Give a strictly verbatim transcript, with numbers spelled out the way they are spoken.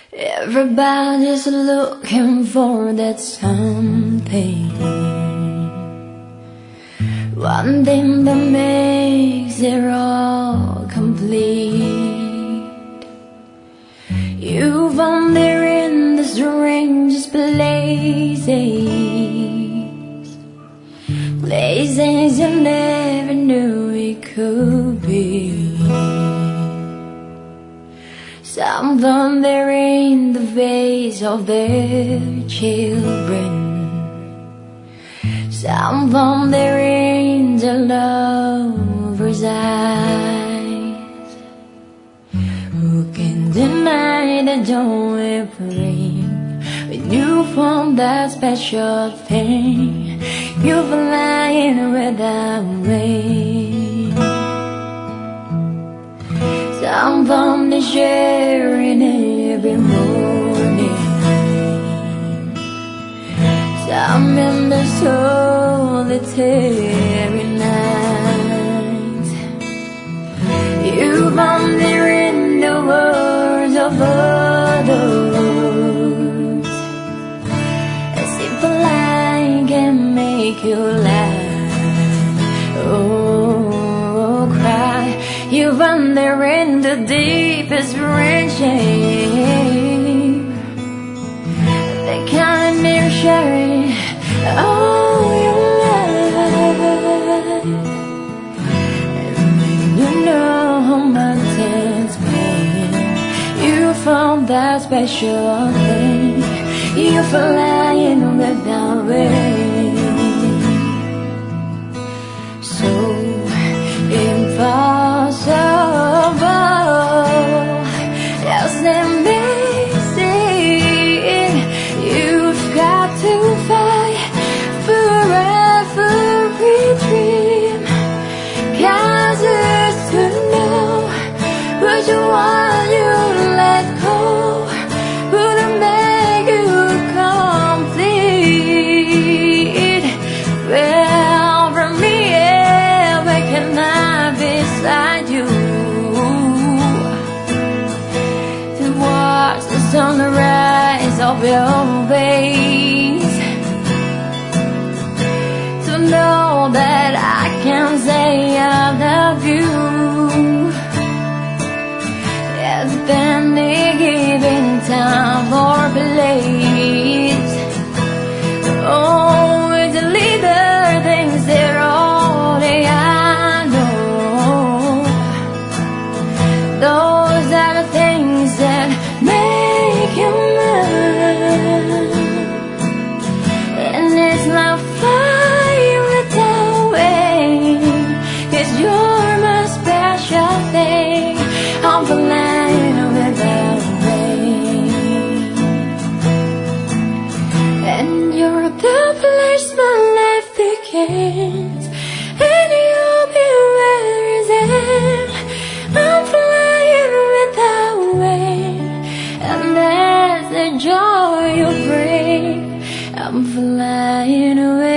Everybody's looking for that something, one thing that makes it all complete. You found there in the strangest places, places you never knew it could be. Some found there in the face of their children, some found there in the lover's eyes. Who can deny the joy it brings when you found that special thing? You're flying without wings. Some found the sharing every morning, some in the solitary night. You found there in the words of others, as if a lie can make you laugh, oh, cry. You found there in the deepest friendship, the kind of sharing all your life, and you know how much it's been. You found that special thing. You're flying without wings, so impossible, yes, amazing. You've got to fight for every dream, 'cause it's to know which one you let go would make you complete. Well, from me, where can I beside you to watch the sunrise of your face, to know that I can say I love you at any given time or place. Oh, it's the little things that all they are. Those are the things that make you mine, and it's not fire without wings, 'cause you're my special thing. I'm flying without wings, and you're the place my life begins, and you'll be where it's at. I'm flying without wings, and that's the joy you bring. I'm flying away.